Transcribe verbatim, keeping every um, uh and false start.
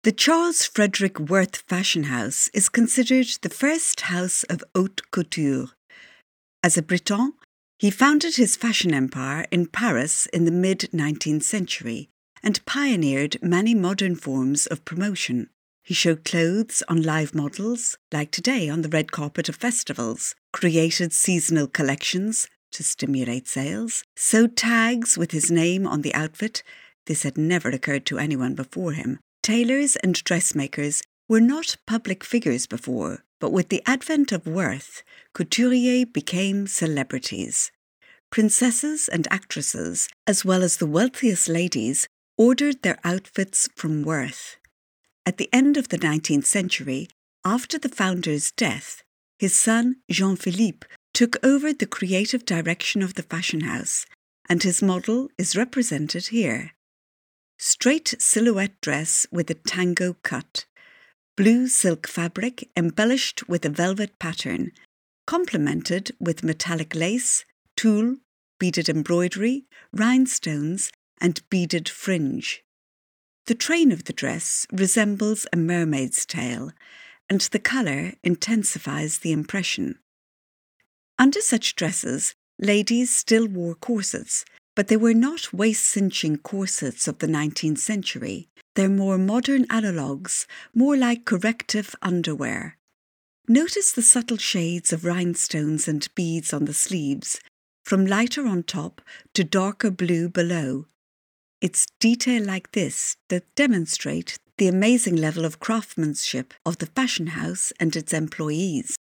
The Charles Frederick Worth Fashion House is considered the first house of haute couture. As a Breton, he founded his fashion empire in Paris in the mid-nineteenth century and pioneered many modern forms of promotion. He showed clothes on live models, like today on the red carpet of festivals, created seasonal collections to stimulate sales, sewed tags with his name on the outfit. This had never occurred to anyone before him. Tailors and dressmakers were not public figures before, but with the advent of Worth, couturiers became celebrities. Princesses and actresses, as well as the wealthiest ladies, ordered their outfits from Worth. At the end of the nineteenth century, after the founder's death, his son Jean-Philippe took over the creative direction of the fashion house, and his model is represented here. Straight silhouette dress with a tango cut, blue silk fabric embellished with a velvet pattern, complemented with metallic lace, tulle, beaded embroidery, rhinestones, and beaded fringe. The train of the dress resembles a mermaid's tail, and the colour intensifies the impression. Under such dresses, ladies still wore corsets, but they were not waist-cinching corsets of the nineteenth century. They're more modern analogues, more like corrective underwear. Notice the subtle shades of rhinestones and beads on the sleeves, from lighter on top to darker blue below. It's detail like this that demonstrate the amazing level of craftsmanship of the fashion house and its employees.